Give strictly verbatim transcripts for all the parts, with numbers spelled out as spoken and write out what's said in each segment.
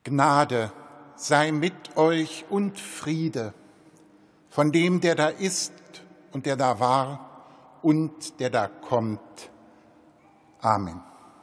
Gnade sei mit euch und Friede von dem, der da ist und der da war und der da kommt. Amen.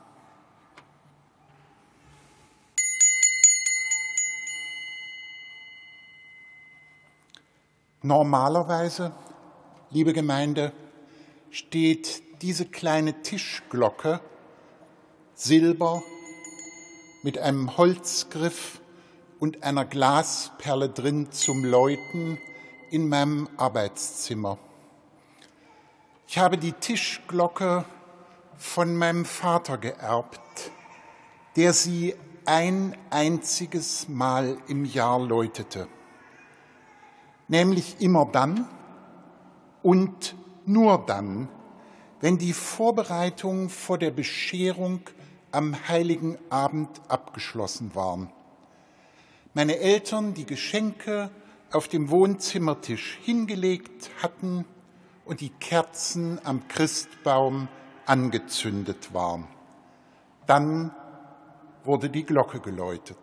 Normalerweise, liebe Gemeinde, steht diese kleine Tischglocke, Silber, mit einem Holzgriff und einer Glasperle drin zum Läuten in meinem Arbeitszimmer. Ich habe die Tischglocke von meinem Vater geerbt, der sie ein einziges Mal im Jahr läutete, nämlich immer dann und nur dann, wenn die Vorbereitungen vor der Bescherung am Heiligen Abend abgeschlossen waren. Meine Eltern die Geschenke auf dem Wohnzimmertisch hingelegt hatten und die Kerzen am Christbaum angezündet waren. Dann wurde die Glocke geläutet.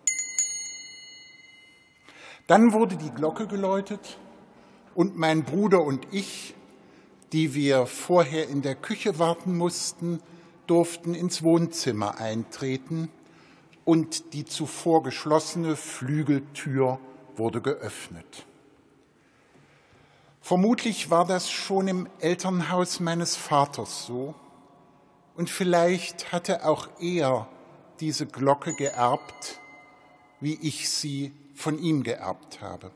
Dann wurde die Glocke geläutet und mein Bruder und ich, die wir vorher in der Küche warten mussten, durften ins Wohnzimmer eintreten und die zuvor geschlossene Flügeltür wurde geöffnet. Vermutlich war das schon im Elternhaus meines Vaters so und vielleicht hatte auch er diese Glocke geerbt, wie ich sie von ihm geerbt habe.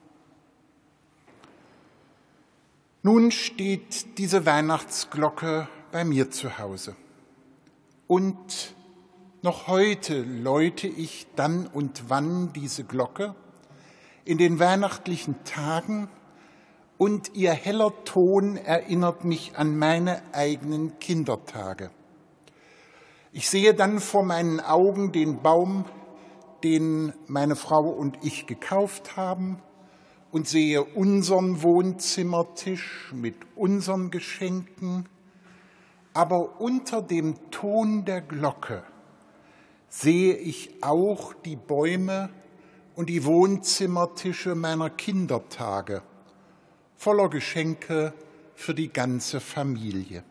Nun steht diese Weihnachtsglocke bei mir zu Hause. Und noch heute läute ich dann und wann diese Glocke in den weihnachtlichen Tagen und ihr heller Ton erinnert mich an meine eigenen Kindertage. Ich sehe dann vor meinen Augen den Baum, den meine Frau und ich gekauft haben und sehe unseren Wohnzimmertisch mit unseren Geschenken. Aber unter dem Ton der Glocke sehe ich auch die Bäume und die Wohnzimmertische meiner Kindertage, voller Geschenke für die ganze Familie.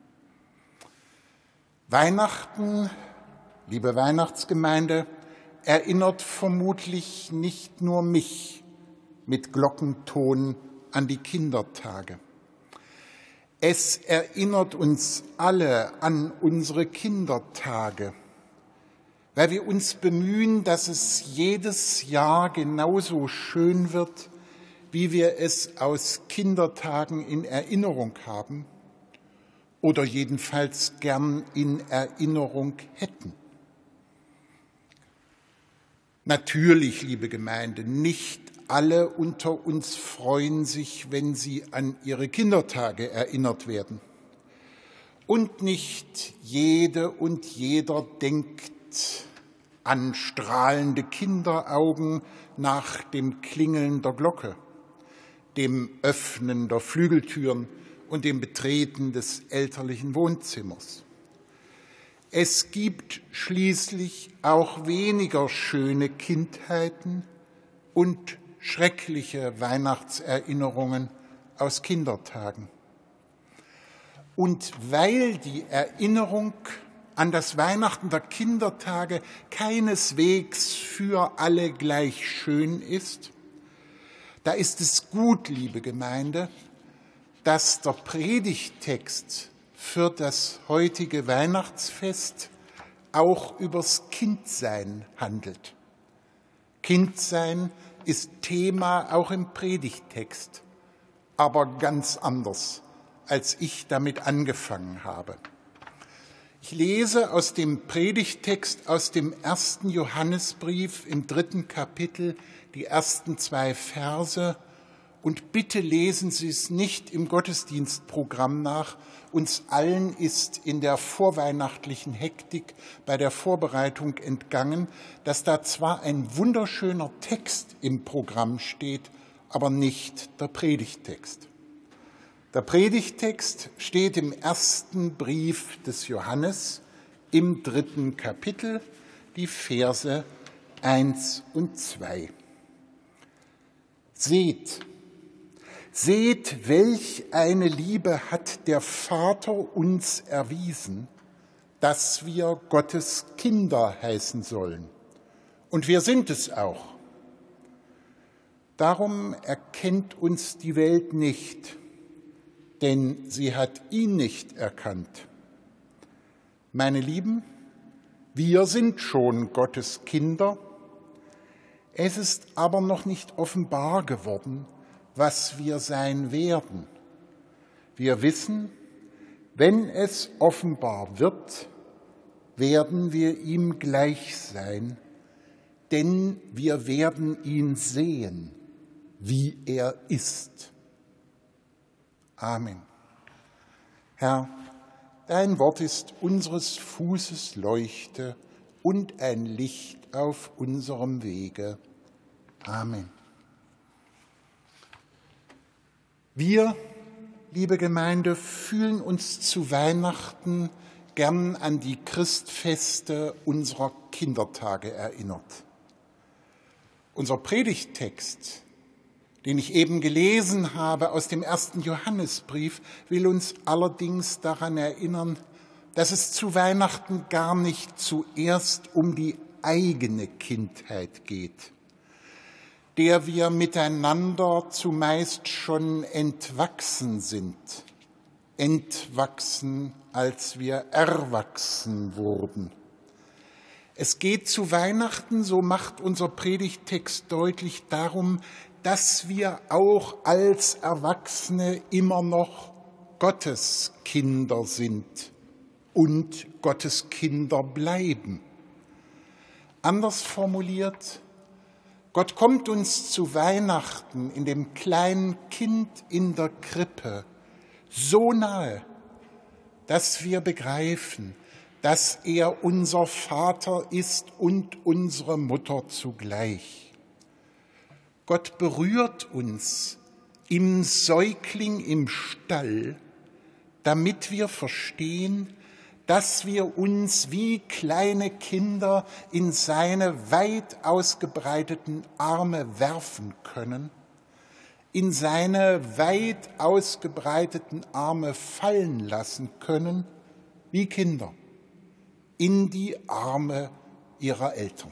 Weihnachten, liebe Weihnachtsgemeinde, erinnert vermutlich nicht nur mich mit Glockenton an die Kindertage. Es erinnert uns alle an unsere Kindertage, weil wir uns bemühen, dass es jedes Jahr genauso schön wird, wie wir es aus Kindertagen in Erinnerung haben oder jedenfalls gern in Erinnerung hätten. Natürlich, liebe Gemeinde, nicht alle unter uns freuen sich, wenn sie an ihre Kindertage erinnert werden. Und nicht jede und jeder denkt an strahlende Kinderaugen nach dem Klingeln der Glocke, dem Öffnen der Flügeltüren und dem Betreten des elterlichen Wohnzimmers. Es gibt schließlich auch weniger schöne Kindheiten und schreckliche Weihnachtserinnerungen aus Kindertagen. Und weil die Erinnerung an das Weihnachten der Kindertage keineswegs für alle gleich schön ist, da ist es gut, liebe Gemeinde, dass der Predigttext für das heutige Weihnachtsfest auch übers Kindsein handelt. Kindsein ist Thema auch im Predigttext, aber ganz anders, als ich damit angefangen habe. Ich lese aus dem Predigttext aus dem ersten Johannesbrief im dritten Kapitel die ersten zwei Verse und bitte lesen Sie es nicht im Gottesdienstprogramm nach. Uns allen ist in der vorweihnachtlichen Hektik bei der Vorbereitung entgangen, dass da zwar ein wunderschöner Text im Programm steht, aber nicht der Predigttext. Der Predigttext steht im ersten Brief des Johannes im dritten Kapitel, die Verse eins und zwei. Seht, seht, welch eine Liebe hat der Vater uns erwiesen, dass wir Gottes Kinder heißen sollen. Und wir sind es auch. Darum erkennt uns die Welt nicht, denn sie hat ihn nicht erkannt. Meine Lieben, wir sind schon Gottes Kinder. Es ist aber noch nicht offenbar geworden, was wir sein werden. Wir wissen, wenn es offenbar wird, werden wir ihm gleich sein, denn wir werden ihn sehen, wie er ist. Amen. Herr, dein Wort ist unseres Fußes Leuchte und ein Licht auf unserem Wege. Amen. Wir, liebe Gemeinde, fühlen uns zu Weihnachten gern an die Christfeste unserer Kindertage erinnert. Unser Predigttext, den ich eben gelesen habe aus dem ersten Johannesbrief, will uns allerdings daran erinnern, dass es zu Weihnachten gar nicht zuerst um die eigene Kindheit geht, der wir miteinander zumeist schon entwachsen sind, entwachsen, als wir erwachsen wurden. Es geht zu Weihnachten, so macht unser Predigttext deutlich, darum, dass wir auch als Erwachsene immer noch Gottes Kinder sind und Gottes Kinder bleiben. Anders formuliert, Gott kommt uns zu Weihnachten in dem kleinen Kind in der Krippe so nahe, dass wir begreifen, dass er unser Vater ist und unsere Mutter zugleich. Gott berührt uns im Säugling im Stall, damit wir verstehen, dass wir uns wie kleine Kinder in seine weit ausgebreiteten Arme werfen können, in seine weit ausgebreiteten Arme fallen lassen können, wie Kinder, in die Arme ihrer Eltern.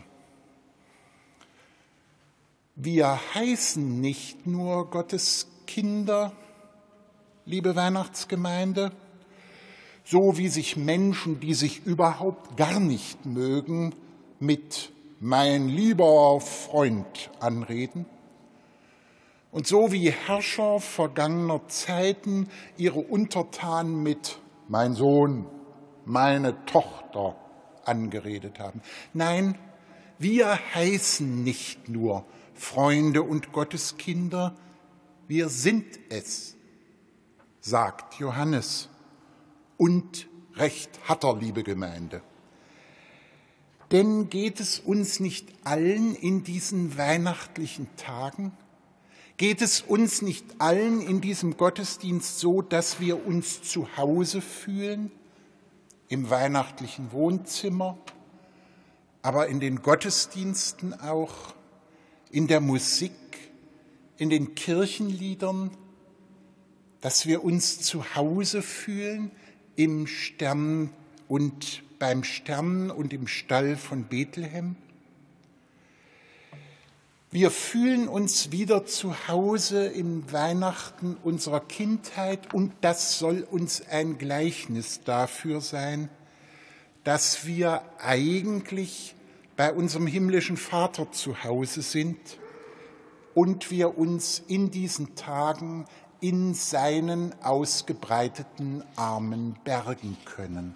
Wir heißen nicht nur Gottes Kinder, liebe Weihnachtsgemeinde, so wie sich Menschen, die sich überhaupt gar nicht mögen, mit mein lieber Freund anreden. Und so wie Herrscher vergangener Zeiten ihre Untertanen mit mein Sohn, meine Tochter angeredet haben. Nein, wir heißen nicht nur Freunde und Gotteskinder, wir sind es, sagt Johannes. Und recht hat er, liebe Gemeinde. Denn geht es uns nicht allen in diesen weihnachtlichen Tagen? Geht es uns nicht allen in diesem Gottesdienst so, dass wir uns zu Hause fühlen, im weihnachtlichen Wohnzimmer, aber in den Gottesdiensten auch, in der Musik, in den Kirchenliedern, dass wir uns zu Hause fühlen, im Stern und beim Stern und im Stall von Bethlehem? Wir fühlen uns wieder zu Hause im Weihnachten unserer Kindheit und das soll uns ein Gleichnis dafür sein, dass wir eigentlich bei unserem himmlischen Vater zu Hause sind und wir uns in diesen Tagen in seinen ausgebreiteten Armen bergen können.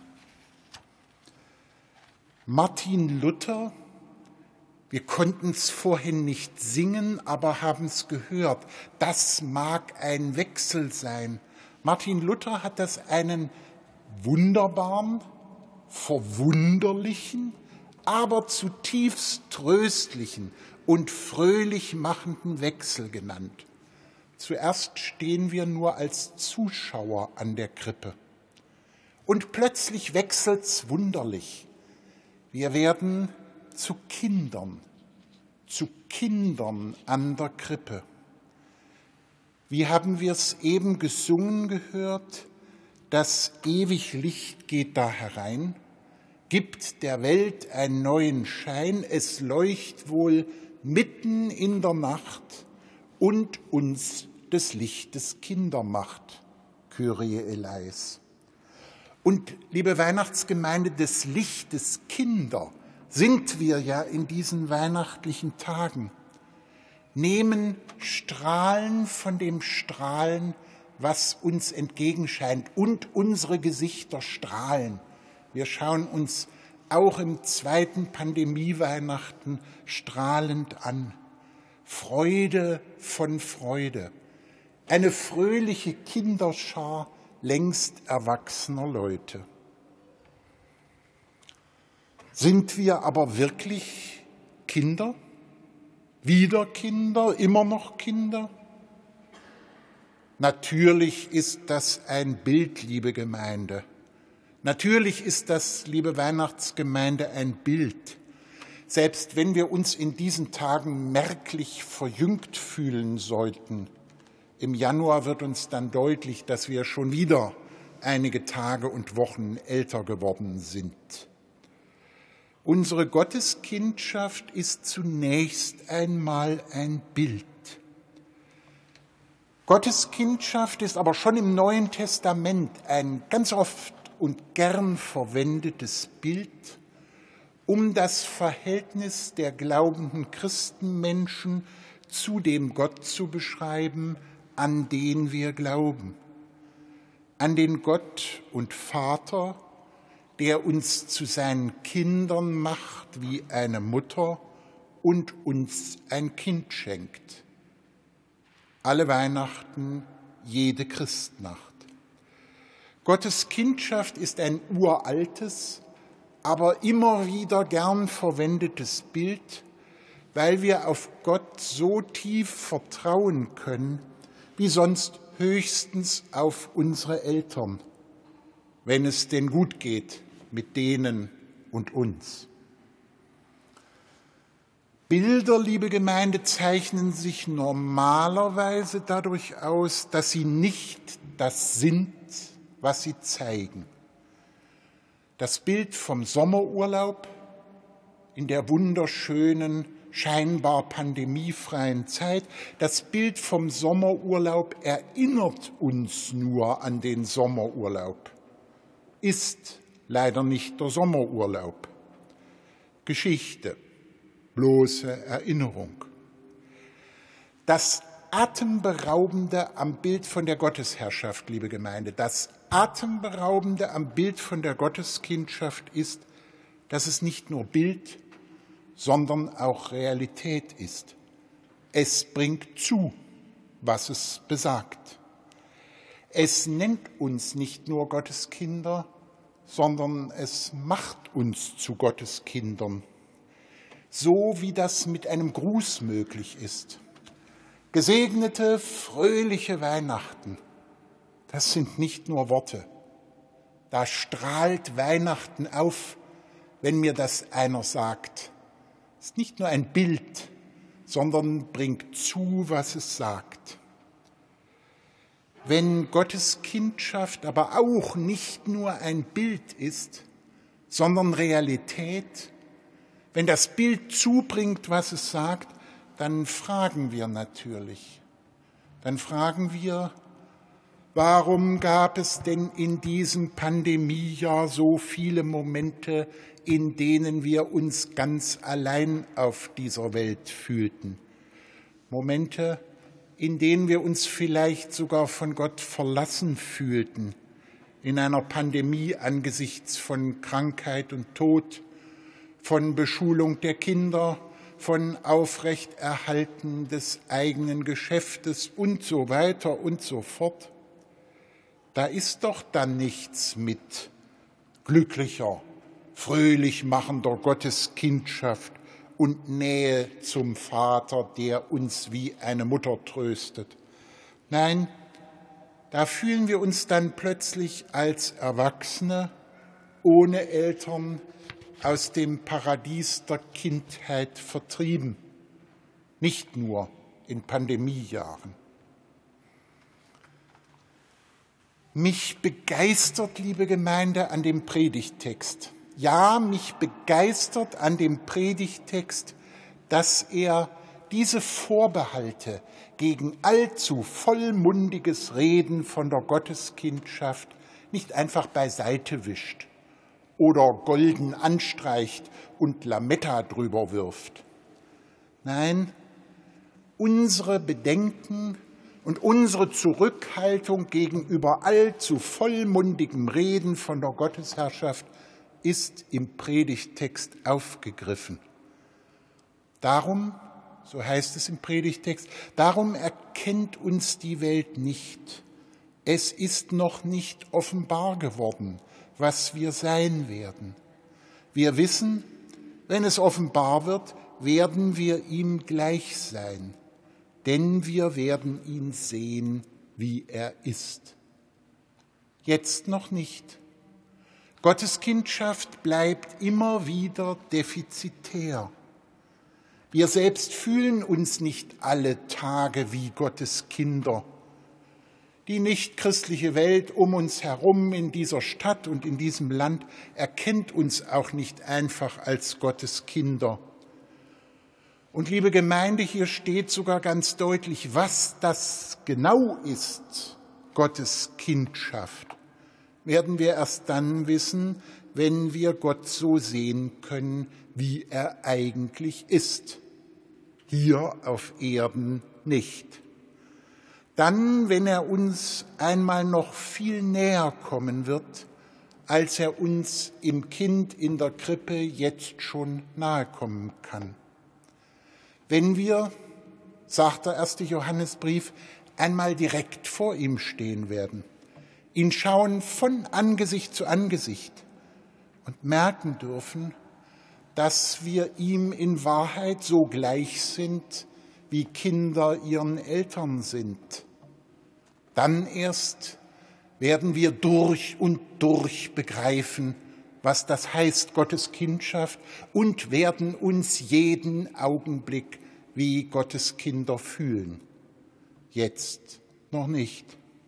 Martin Luther, wir konnten es vorhin nicht singen, aber haben es gehört, das mag ein Wechsel sein. Martin Luther hat das einen wunderbaren, verwunderlichen, aber zutiefst tröstlichen und fröhlich machenden Wechsel genannt. Zuerst stehen wir nur als Zuschauer an der Krippe. Und plötzlich wechselt's wunderlich. Wir werden zu Kindern zu Kindern an der Krippe. Wie haben wir es eben gesungen gehört? Das ewig Licht geht da herein, gibt der Welt einen neuen Schein, es leucht wohl mitten in der Nacht und uns des Lichtes Kinder macht. Kyrie eleis. Und liebe Weihnachtsgemeinde, des Lichtes Kinder sind wir ja in diesen weihnachtlichen Tagen, nehmen Strahlen von dem Strahlen, was uns entgegenscheint, und unsere Gesichter strahlen. Wir schauen uns auch im zweiten Pandemie-Weihnachten strahlend an. Freude von Freude, eine fröhliche Kinderschar längst erwachsener Leute. Sind wir aber wirklich Kinder? Wieder Kinder? Immer noch Kinder? Natürlich ist das ein Bild, liebe Gemeinde. Natürlich ist das, liebe Weihnachtsgemeinde, ein Bild. Selbst wenn wir uns in diesen Tagen merklich verjüngt fühlen sollten, im Januar wird uns dann deutlich, dass wir schon wieder einige Tage und Wochen älter geworden sind. Unsere Gotteskindschaft ist zunächst einmal ein Bild. Gotteskindschaft ist aber schon im Neuen Testament ein ganz oft und gern verwendetes Bild, um das Verhältnis der glaubenden Christenmenschen zu dem Gott zu beschreiben, an den wir glauben, an den Gott und Vater, der uns zu seinen Kindern macht wie eine Mutter und uns ein Kind schenkt. Alle Weihnachten, jede Christnacht. Gottes Kindschaft ist ein uraltes, aber immer wieder gern verwendetes Bild, weil wir auf Gott so tief vertrauen können, wie sonst höchstens auf unsere Eltern, wenn es denn gut geht mit denen und uns. Bilder, liebe Gemeinde, zeichnen sich normalerweise dadurch aus, dass sie nicht das sind, was sie zeigen. Das Bild vom Sommerurlaub in der wunderschönen, scheinbar pandemiefreien Zeit, das Bild vom Sommerurlaub erinnert uns nur an den Sommerurlaub, ist leider nicht der Sommerurlaub. Geschichte, bloße Erinnerung. Das Atemberaubende am Bild von der Gottesherrschaft, liebe Gemeinde, das Atemberaubende am Bild von der Gotteskindschaft ist, dass es nicht nur Bild, sondern auch Realität ist. Es bringt zu, was es besagt. Es nennt uns nicht nur Gottes Kinder, sondern es macht uns zu Gottes Kindern, so wie das mit einem Gruß möglich ist. Gesegnete, fröhliche Weihnachten, das sind nicht nur Worte. Da strahlt Weihnachten auf, wenn mir das einer sagt. Es ist nicht nur ein Bild, sondern bringt zu, was es sagt. Wenn Gottes Kindschaft aber auch nicht nur ein Bild ist, sondern Realität, wenn das Bild zubringt, was es sagt, dann fragen wir natürlich. Dann fragen wir, warum gab es denn in diesem Pandemiejahr so viele Momente, in denen wir uns ganz allein auf dieser Welt fühlten? Momente, in denen wir uns vielleicht sogar von Gott verlassen fühlten, in einer Pandemie angesichts von Krankheit und Tod, von Beschulung der Kinder, von Aufrechterhalten des eigenen Geschäftes und so weiter und so fort. Da ist doch dann nichts mit glücklicher, fröhlich machender Gotteskindschaft und Nähe zum Vater, der uns wie eine Mutter tröstet. Nein, da fühlen wir uns dann plötzlich als Erwachsene ohne Eltern aus dem Paradies der Kindheit vertrieben. nicht nur in Pandemiejahren. Mich begeistert, liebe Gemeinde, an dem Predigttext. Ja, mich begeistert an dem Predigttext, dass er diese Vorbehalte gegen allzu vollmundiges Reden von der Gotteskindschaft nicht einfach beiseite wischt oder golden anstreicht und Lametta drüber wirft. Nein, unsere Bedenken und unsere Zurückhaltung gegenüber allzu vollmundigem Reden von der Gottesherrschaft ist im Predigttext aufgegriffen. Darum, so heißt es im Predigttext, darum erkennt uns die Welt nicht. Es ist noch nicht offenbar geworden, was wir sein werden. Wir wissen, wenn es offenbar wird, werden wir ihm gleich sein, denn wir werden ihn sehen, wie er ist. Jetzt noch nicht. Gottes Kindschaft bleibt immer wieder defizitär. Wir selbst fühlen uns nicht alle Tage wie Gottes Kinder. Die nichtchristliche Welt um uns herum in dieser Stadt und in diesem Land erkennt uns auch nicht einfach als Gottes Kinder. Und liebe Gemeinde, hier steht sogar ganz deutlich, was das genau ist, Gottes Kindschaft, werden wir erst dann wissen, wenn wir Gott so sehen können, wie er eigentlich ist. Hier auf Erden nicht. Dann, wenn er uns einmal noch viel näher kommen wird, als er uns im Kind in der Krippe jetzt schon nahe kommen kann. Wenn wir, sagt der erste Johannesbrief, einmal direkt vor ihm stehen werden, ihn schauen von Angesicht zu Angesicht und merken dürfen, dass wir ihm in Wahrheit so gleich sind, wie Kinder ihren Eltern sind. Dann erst werden wir durch und durch begreifen, was das heißt, Gottes Kindschaft, und werden uns jeden Augenblick wie Gottes Kinder fühlen. Jetzt noch nicht.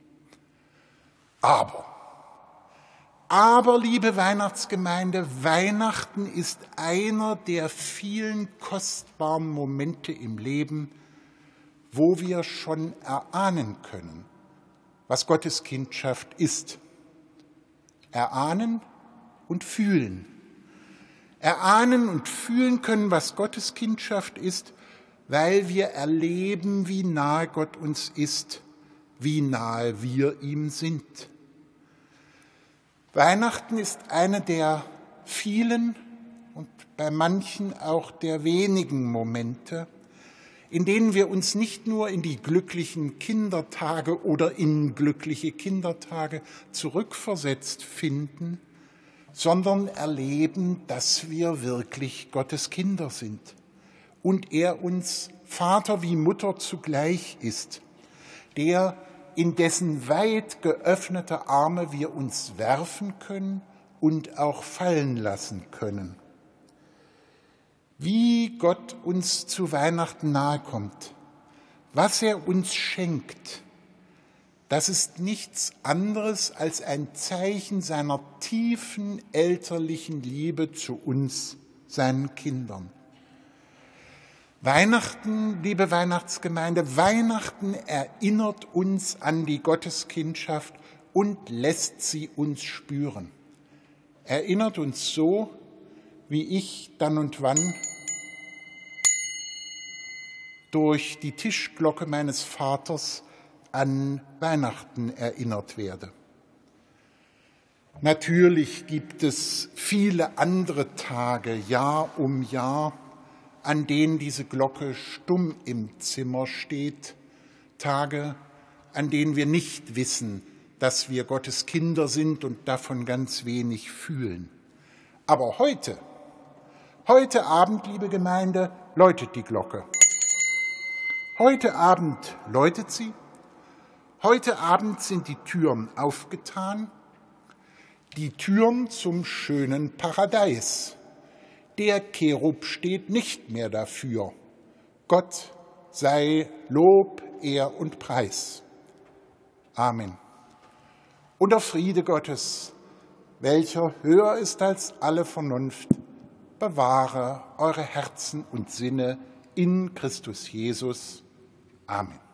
Aber, aber, liebe Weihnachtsgemeinde, Weihnachten ist einer der vielen kostbaren Momente im Leben, wo wir schon erahnen können, was Gottes Kindschaft ist. Erahnen und fühlen. Erahnen und fühlen können, was Gottes Kindschaft ist, weil wir erleben, wie nahe Gott uns ist, wie nahe wir ihm sind. Weihnachten ist eine der vielen und bei manchen auch der wenigen Momente, in denen wir uns nicht nur in die glücklichen Kindertage oder in glückliche Kindertage zurückversetzt finden, sondern erleben, dass wir wirklich Gottes Kinder sind und er uns Vater wie Mutter zugleich ist, der in dessen weit geöffnete Arme wir uns werfen können und auch fallen lassen können. Wie Gott uns zu Weihnachten nahe kommt, was er uns schenkt, das ist nichts anderes als ein Zeichen seiner tiefen elterlichen Liebe zu uns, seinen Kindern. Weihnachten, liebe Weihnachtsgemeinde, Weihnachten erinnert uns an die Gotteskindschaft und lässt sie uns spüren. Erinnert uns so, wie ich dann und wann durch die Tischglocke meines Vaters an Weihnachten erinnert werde. Natürlich gibt es viele andere Tage, Jahr um Jahr, an denen diese Glocke stumm im Zimmer steht, Tage, an denen wir nicht wissen, dass wir Gottes Kinder sind und davon ganz wenig fühlen. Aber heute, heute Abend, liebe Gemeinde, läutet die Glocke. Heute Abend läutet sie. Heute Abend sind die Türen aufgetan, die Türen zum schönen Paradies. Der Cherub steht nicht mehr dafür. Gott sei Lob, Ehr und Preis. Amen. Und der Friede Gottes, welcher höher ist als alle Vernunft, bewahre eure Herzen und Sinne in Christus Jesus. Amen.